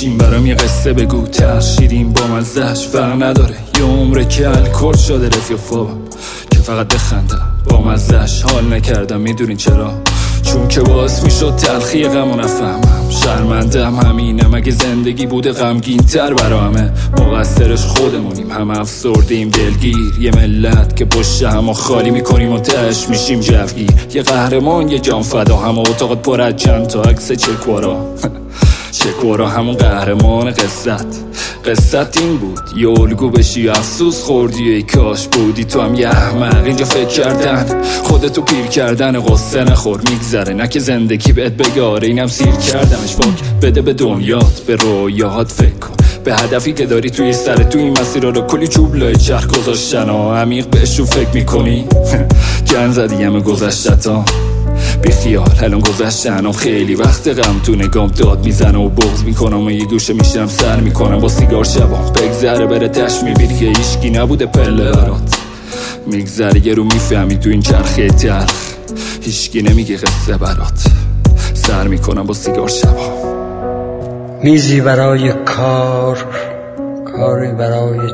بشین برام یه قصه بگو، ترشیرین با مزهش فرق نداره. یه عمره که الکل شده رفیق فابم که فقط بخندم، با مزهش حال نکردم. میدونین چرا؟ چون که باعث میشد تلخی غمو نفهمم. شرمندم همینه، مگه زندگی بوده غمگین تر برا همه؟ مقصرش خودمونیم، هم افسردیم دلگیر. یه ملت که پشت همو خالی میکنیم و تهش میشیم جوگیر. یه قهرمان یه جان فدا، هم اتاقت پر از چند تا عکس چکوارا. چکوارا همون قهرمان قصت این بود یه الگو بشی افسوس خوردی. ای کاش بودی تو هم یه احمق. اینجا فکر کردن خودتو پیر کردن، قصه نخور میگذره، نه که زندگی بهت بگاره. اینم سیر کردمش، فاک بده به دنیات، به رویاهات فکر کن، به هدفی که داری توی سرت. تو این مسیر رو کلی چوب لای چرخ گذاشتن و عمیق بهشون فکر میکنی. گن زدی همه گذشتتا، بی خیال الان گذشتنم. خیلی وقت غم تو نگام داد میزنه و بغض میکنم و یه گوشه میشم سر میکنم با سیگار شبام. بگذره بره تش میبینی که هیچکی نبوده پله برات. میگذره یه رو میفهمی تو این چرخه تلخ هیچکی نمیگه قصه برات. سر میکنم با سیگار شبام. میزی برای کار، کاری برای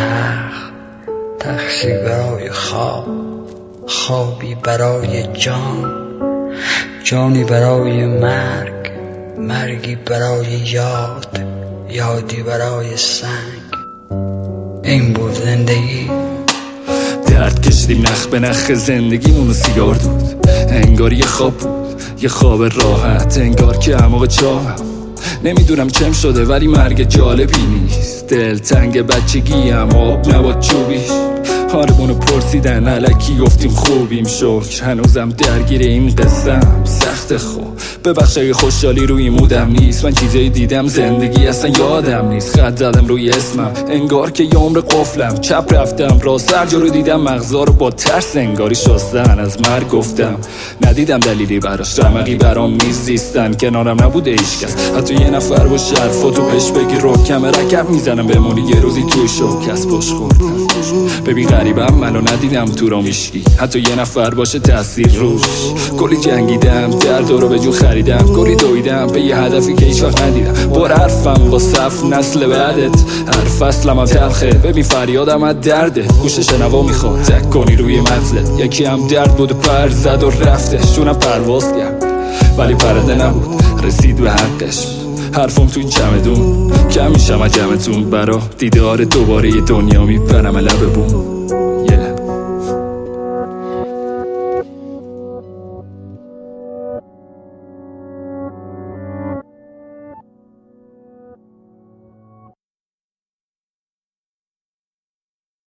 تخشی برای خوابی برای جانی برای مرگی برای یادی برای سنگ. این بود زندگی. درد کشیدیم نخ به نخ زندگیمونو سیگار دود. انگار یه خواب بود، یه خواب راحت، انگار که عمق چاهم. نمیدونم چم شده ولی مرگ جالبی نیست. دلتنگ بچگیم آب نباد چوبیش. حالمونو پرسیدن الکی گفتیم خوبیم شکر. هنوزم درگیر این قصه‌ام سخت. خوب ببخش اگه خوشحالی روی مودم نیست. من چیزایی دیدم زندگی اصلا یادم نیست. خط زدم روی اسمم انگار که یه عمر قفلم. چپ رفتم راست، هر جا رو دیدم مغزا رو با ترس انگاری شستن. از مرگ گفتم ندیدم دلیلی براش، رمقی برام میزیستن. کنارم نبوده هیچکس، حتی یه نفر با شرفاتو پش بگی رو کم رکب میزنم بمونی یه روزی توی شوکس پشت خوردم. ببین غریبم منو ندیدم تو رو میشکی، حتی یه نفر باشه تاثیر روش. کلی جنگیدم درد رو به جو خریدم، کلی دویدم به یه هدفی که هیچ وقت ندیدم. بار حرفم با صف نسل بعدت، هر فصلم از تلخه. ببین فریادم از درده، گوش شنوا میخواد تک کنی روی مغزت. یکی هم درد بود پر زد و رفتش، چونم پرواز کرد ولی پرنده نبود، رسید به حقش. حرفم تو این چمدون کم میشم از جمعتون، برا دیدار دوباره یه دنیا میپرم لب بوم.